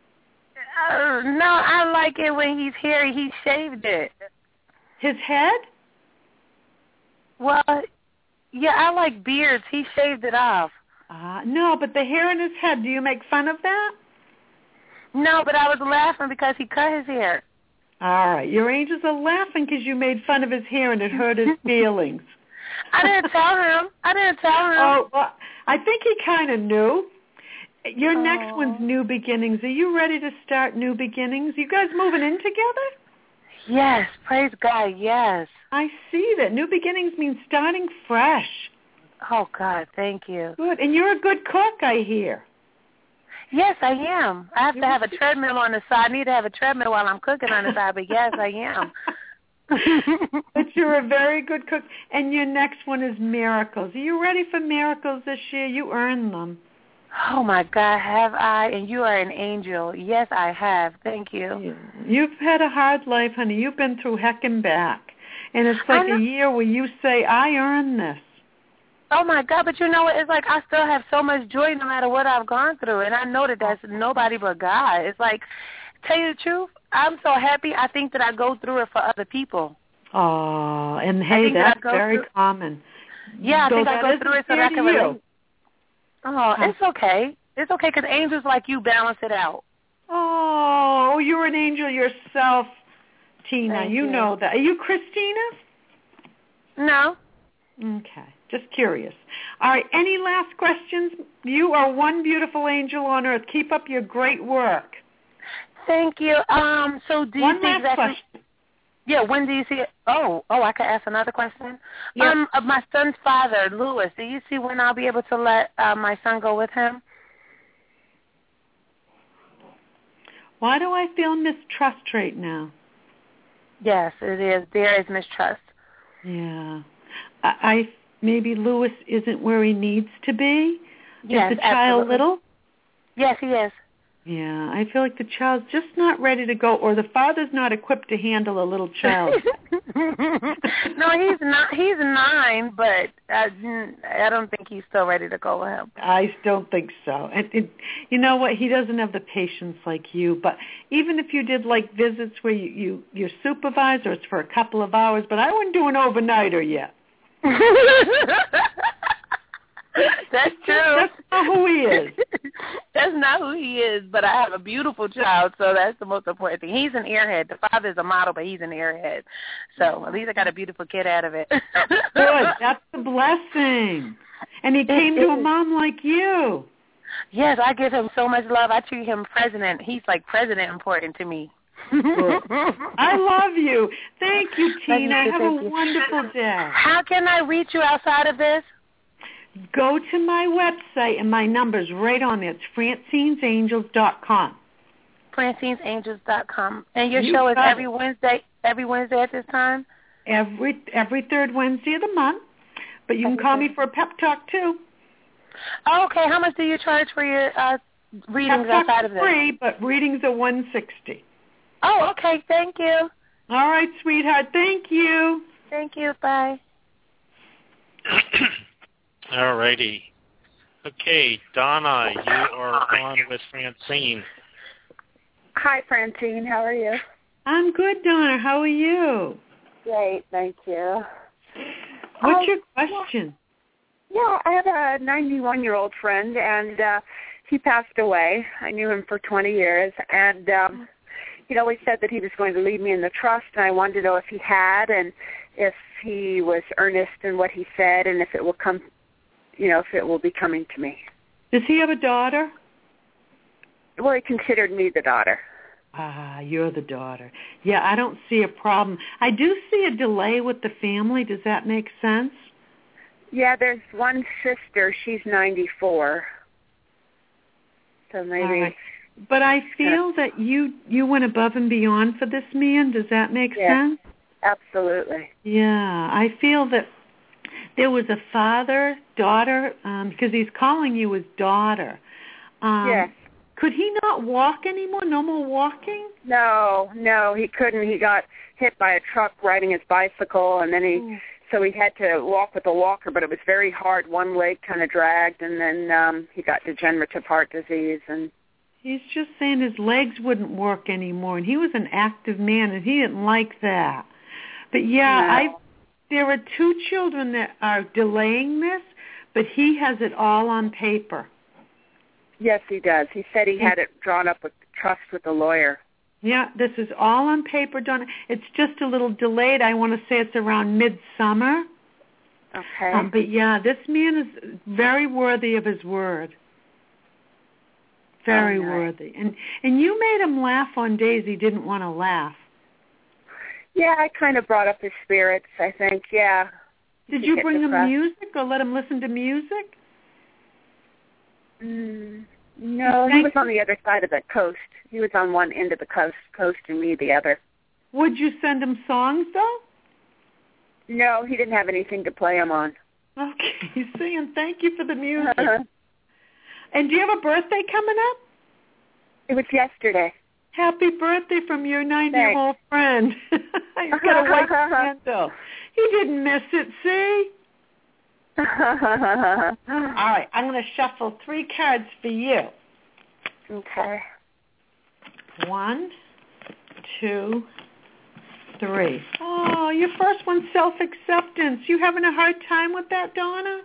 No, I like it when he's hairy. He shaved it. His head? Well, yeah, I like beards. He shaved it off. No, but the hair in his head, do you make fun of that? No, but I was laughing because he cut his hair. All right. Your angels are laughing because you made fun of his hair and it hurt his feelings. I didn't tell him. Oh, well, I think he kind of knew. Your next one's new beginnings. Are you ready to start new beginnings? You guys moving in together? Yes. Praise God, yes. I see that. New beginnings means starting fresh. Oh, God, thank you. Good. And you're a good cook, I hear. Yes, I am. I have to have a treadmill on the side. I need to have a treadmill while I'm cooking on the side, but yes, I am. But you're a very good cook. And your next one is miracles. Are you ready for miracles this year? You earned them. Oh, my God, have I? And you are an angel. Yes, I have. Thank you. You've had a hard life, honey. You've been through heck and back. And it's like a year where you say, I earned this. Oh, my God, but you know what? It's like I still have so much joy no matter what I've gone through, and I know that that's nobody but God. It's like, tell you the truth, I'm so happy I think that I go through it for other people. Oh, and hey, that's very common. Yeah, I think I go through it so that I can relate. Oh, it's okay. It's okay because angels like you balance it out. Oh, you're an angel yourself, Tina. You know that. Are you Christina? No. Okay. Just curious. All right. Any last questions? You are one beautiful angel on earth. Keep up your great work. Thank you. So do you see exactly? Question. Yeah. When do you see it? Oh, I can ask another question. Yep. My son's father, Louis. Do you see when I'll be able to let my son go with him? Why do I feel mistrust right now? Yes, it is. There is mistrust. Yeah. Maybe Louis isn't where he needs to be. Yes, is the child little? Yes, he is. Yeah, I feel like the child's just not ready to go, or the father's not equipped to handle a little child. No, he's not. He's 9, but I don't think he's still ready to go with him. I don't think so. And you know what? He doesn't have the patience like you. But even if you did like visits where you supervise, or it's for a couple of hours, but I wouldn't do an overnighter yet. That's true. That's not who he is. That's not who he is, but I have a beautiful child, so that's the most important thing. He's an airhead. The father's a model, but he's an airhead. So at least I got a beautiful kid out of it. Good. That's the blessing. And he came to a mom like you. Yes, I give him so much love. I treat him president. He's like president important to me. I love you. Thank you, Tina. Have a wonderful day. How can I reach you outside of this? Go to my website, and my number's right on there. It's Francine'sAngels.com. Francine'sAngels.com. And your show is every Wednesday at this time? Every third Wednesday of the month. But you can call me for a pep talk, too. Oh, okay. How much do you charge for your readings outside of this? Free, but readings are $160. Oh, okay. Thank you. All right, sweetheart. Thank you. Thank you. Bye. All righty. Okay, Donna, you are on with Francine. Hi, Francine. How are you? I'm good, Donna. How are you? Great, thank you. What's your question? Yeah, I have a 91-year-old friend, and he passed away. I knew him for 20 years, and he'd always said that he was going to leave me in the trust, and I wanted to know if he had, and if he was earnest in what he said, and if it will come, if it will be coming to me. Does he have a daughter? Well, he considered me the daughter. Ah, you're the daughter. Yeah, I don't see a problem. I do see a delay with the family. Does that make sense? Yeah, there's one sister. She's 94. So maybe. All right. But I feel that you went above and beyond for this man. Does that make sense? Absolutely. Yeah, I feel that there was a father, daughter, because he's calling you his daughter. Yes. Could he not walk anymore? No more walking? No, he couldn't. He got hit by a truck riding his bicycle, and then so he had to walk with a walker, but it was very hard. One leg kind of dragged, and then he got degenerative heart disease. And he's just saying his legs wouldn't work anymore, and he was an active man, and he didn't like that. But there are 2 children that are delaying this, but he has it all on paper. Yes, he does. He said he had it drawn up with trust with a lawyer. Yeah, this is all on paper, Donna. It's just a little delayed. I want to say it's around midsummer. Okay. But yeah, this man is very worthy of his word. Very worthy. And you made him laugh on days he didn't want to laugh. Yeah, I kind of brought up his spirits, I think, yeah. Did you bring him music or let him listen to music? No, he was on the other side of the coast. He was on one end of the coast and me the other. Would you send him songs, though? No, he didn't have anything to play them on. Okay, he's saying thank you for the music. And do you have a birthday coming up? It was yesterday. Happy birthday from your 90-year-old friend. He's got a white candle. He didn't miss it, see? All right, I'm going to shuffle 3 cards for you. Okay. 1, 2, 3. Oh, your first one's self-acceptance. You having a hard time with that, Donna?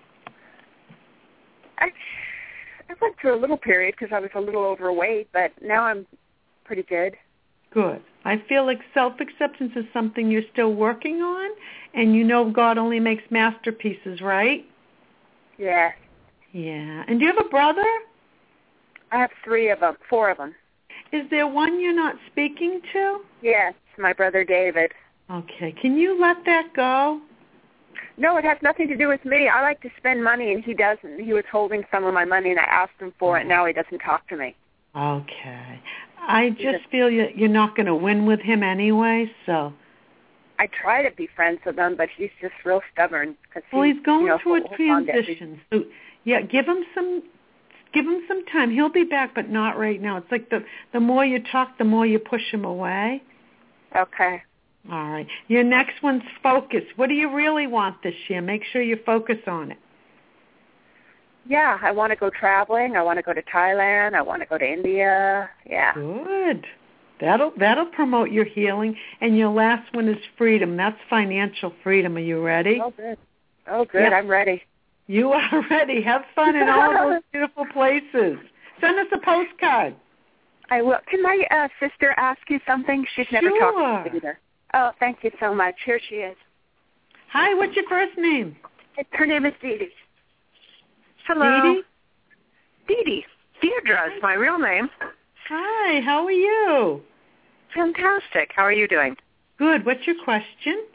I went through a little period because I was a little overweight, but now I'm pretty good. Good. I feel like self-acceptance is something you're still working on, and you know God only makes masterpieces, right? Yeah. Yeah. And do you have a brother? I have 4 of them. Is there one you're not speaking to? Yes, my brother David. Okay. Can you let that go? No, it has nothing to do with me. I like to spend money, and he doesn't. He was holding some of my money, and I asked him for it. Now he doesn't talk to me. Okay. I just feel you're not going to win with him anyway, so. I try to be friends with him, but he's just real stubborn. Well, he's going through a transition. So, yeah, give him some time. He'll be back, but not right now. It's like the more you talk, the more you push him away. Okay. All right. Your next one's focus. What do you really want this year? Make sure you focus on it. Yeah, I want to go traveling. I want to go to Thailand. I want to go to India. Yeah. Good. That'll promote your healing. And your last one is freedom. That's financial freedom. Are you ready? Oh, good. Oh, good. Yep. I'm ready. You are ready. Have fun in all those beautiful places. Send us a postcard. I will. Can my sister ask you something? She's never talked to me either. Oh, thank you so much. Here she is. Hi, what's your first name? Her name is Dee Dee. Hello. Dee Dee? Dee Dee. Deirdre is my real name. Hi, how are you? Fantastic. How are you doing? Good. What's your question?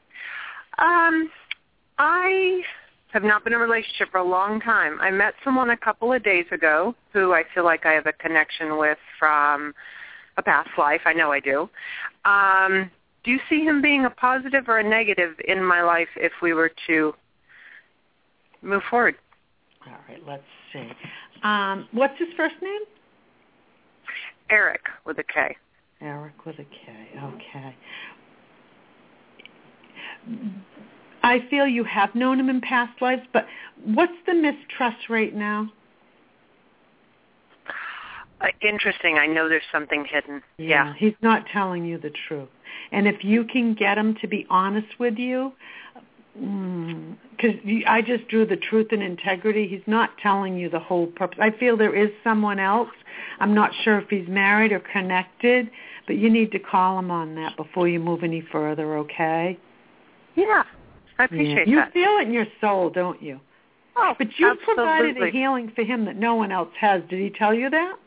I have not been in a relationship for a long time. I met someone a couple of days ago who I feel like I have a connection with from a past life. I know I do. Do you see him being a positive or a negative in my life if we were to move forward? All right, let's see. What's his first name? Eric with a K. Eric with a K, okay. I feel you have known him in past lives, but what's the mistrust rate now? Interesting. I know there's something hidden. Yeah. He's not telling you the truth. And if you can get him to be honest with you, because I just drew the truth and integrity, he's not telling you the whole purpose. I feel there is someone else. I'm not sure if he's married or connected, but you need to call him on that before you move any further, okay? Yeah, I appreciate that. You feel it in your soul, don't you? Oh, but you absolutely. provided a healing for him that no one else has. Did he tell you that?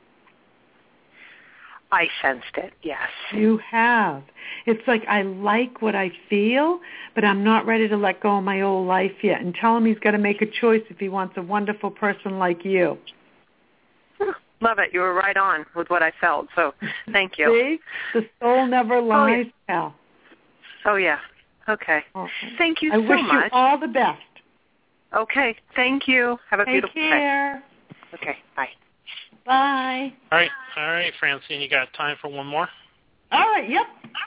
I sensed it, yes. You have. It's like, I like what I feel, but I'm not ready to let go of my old life yet. And tell him he's got to make a choice if he wants a wonderful person like you. Love it. You were right on with what I felt, so thank you. See? The soul never lies, pal. Oh, yeah. Okay. Thank you so much. I wish you all the best. Okay. Thank you. Have a beautiful day. Take care. Okay. Bye. Bye. All right, Francine, you got time for one more? All right, yep.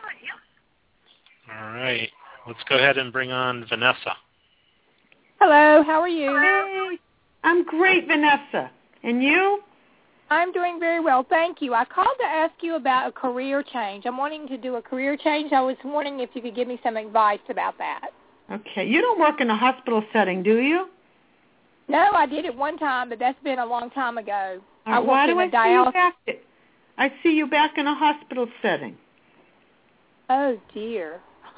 All right. Let's go ahead and bring on Vanessa. Hello, how are you? Hey, I'm great, Vanessa. And you? I'm doing very well, thank you. I called to ask you about a career change. I'm wanting to do a career change. I was wondering if you could give me some advice about that. Okay. You don't work in a hospital setting, do you? No, I did it one time, but that's been a long time ago. Why do I see you back? I see you back in a hospital setting. Oh, dear.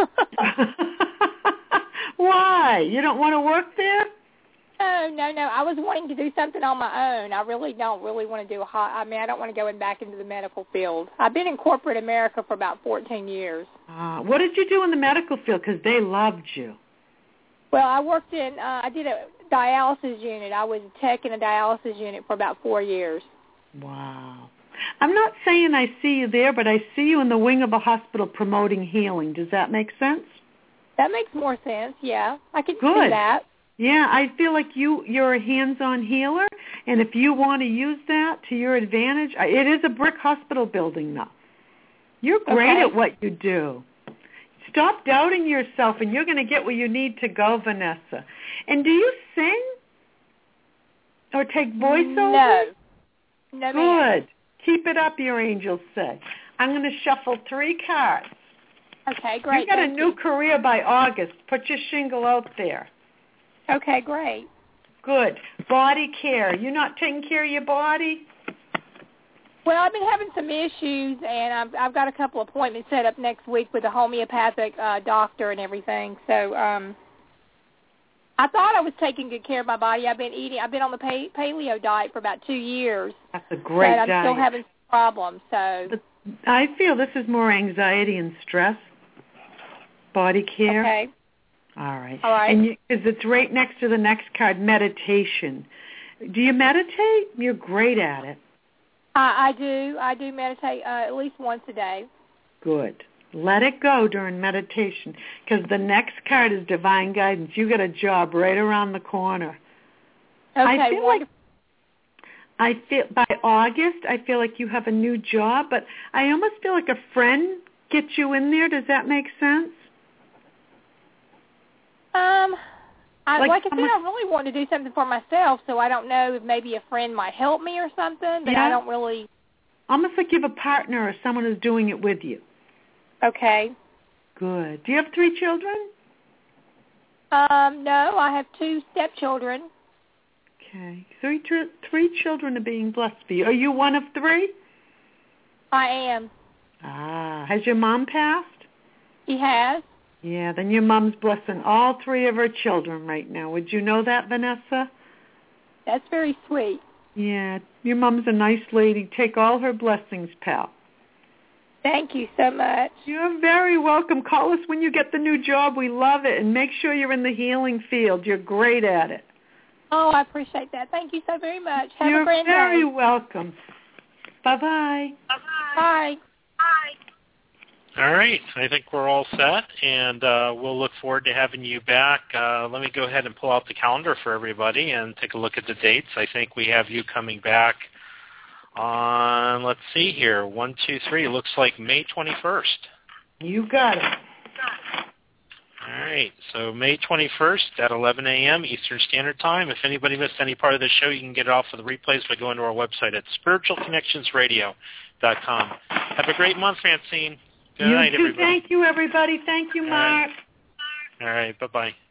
Why? You don't want to work there? No. I was wanting to do something on my own. I really don't want to do I don't want to go back into the medical field. I've been in corporate America for about 14 years. What did you do in the medical field? Because they loved you. Well, I worked I did a dialysis unit. I was a tech in a dialysis unit for about 4 years. Wow. I'm not saying I see you there, but I see you in the wing of a hospital promoting healing. Does that make sense? That makes more sense, yeah. I can Good. see that. Yeah, I feel like you're a hands-on healer, and if you want to use that to your advantage, it is a brick hospital building, though. You're great at what you do. Stop doubting yourself, and you're going to get where you need to go, Vanessa. And do you sing or take voiceover? No, Good. Keep it up, your angels say. I'm going to shuffle 3 cards. Okay, great. You got a new career by August. Put your shingle out there. Okay, great. Good. Body care. You not taking care of your body? Well, I've been having some issues, and I've got a couple appointments set up next week with a homeopathic doctor and everything. So I thought I was taking good care of my body. I've been on the paleo diet for about 2 years. That's a great diet. But I'm still having problems. So I feel this is more anxiety and stress. Body care. Okay. All right. And because it's right next to the next card, meditation. Do you meditate? You're great at it. I do. I do meditate at least once a day. Good. Let it go during meditation, because the next card is divine guidance. You got a job right around the corner. Okay, I feel by August, I feel like you have a new job, but I almost feel like a friend gets you in there. Does that make sense? Like I said, I really want to do something for myself, so I don't know if maybe a friend might help me or something, but I don't really... Almost like you have a partner or someone who's doing it with you. Okay. Good. Do you have 3 children? No, I have 2 stepchildren. Okay. 3 children are being blessed for you. Are you one of 3? I am. Has your mom passed? She has. Yeah, then your mom's blessing all 3 of her children right now. Would you know that, Vanessa? That's very sweet. Yeah, your mom's a nice lady. Take all her blessings, pal. Thank you so much. You're very welcome. Call us when you get the new job. We love it. And make sure you're in the healing field. You're great at it. Oh, I appreciate that. Thank you so very much. Have You're a great day. You're very welcome. Bye-bye. Bye. All right. I think we're all set, and we'll look forward to having you back. Let me go ahead and pull out the calendar for everybody and take a look at the dates. I think we have you coming back on, let's see here, 1, 2, 3. Looks like May 21st. You got it. All right, so May 21st at 11 a.m. Eastern Standard Time. If anybody missed any part of the show, you can get it off of the replays by going to our website at spiritualconnectionsradio.com. Have a great month, Francine. Good night, everybody. Thank you, everybody. Thank you, Mark. All right, bye-bye.